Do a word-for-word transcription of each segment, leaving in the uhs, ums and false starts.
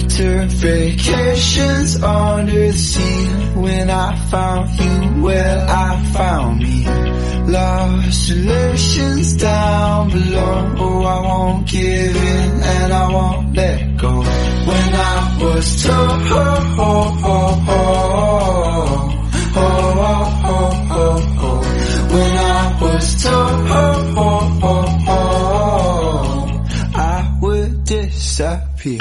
winter vacations under the sea. When I found you, well, I found me. Lost relations down below. Oh, I won't give in and I won't let go. When I was told, oh, oh, oh, oh, oh, oh, oh, oh. When I was told, oh, oh, oh, oh, I would disappear.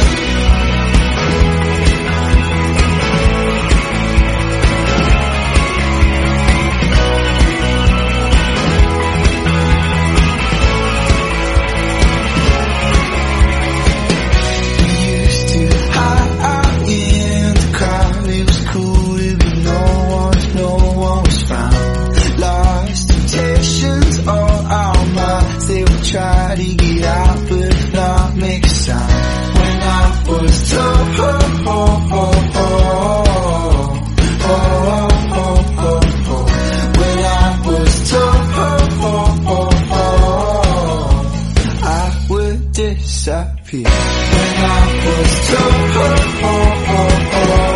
Try to get out, but if not, make a sound. When I was told, oh, oh, oh, oh, oh, oh, oh, oh. When I was told, oh, oh, oh, oh, I would disappear. When I was told, oh, oh, oh, oh.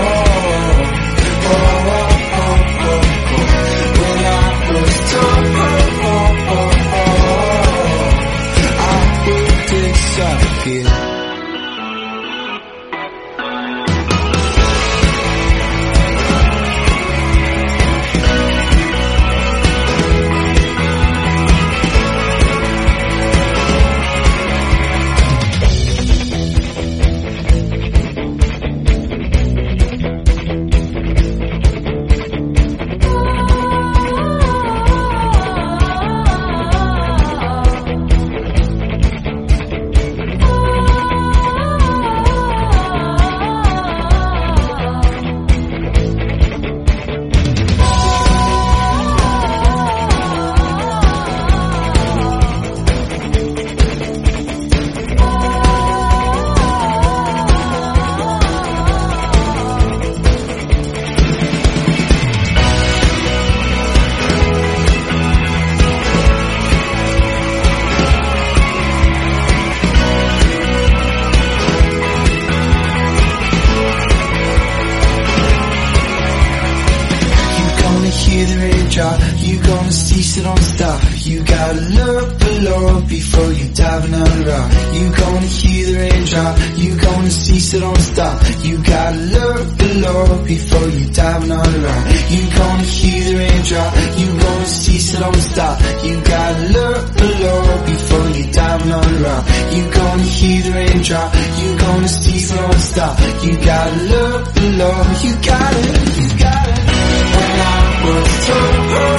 You gonna cease it, don't stop. You gotta look below before you dive another rock. You gonna hear the raindrop. You gonna cease it, don't stop. You gotta look below before you dive another rock. You gonna hear the raindrop. You gonna cease it, don't stop. You gotta look below before you dive another rock. You gonna hear the raindrop. You gonna cease it, don't stop. You gotta look below. You got it, you got it. When I was told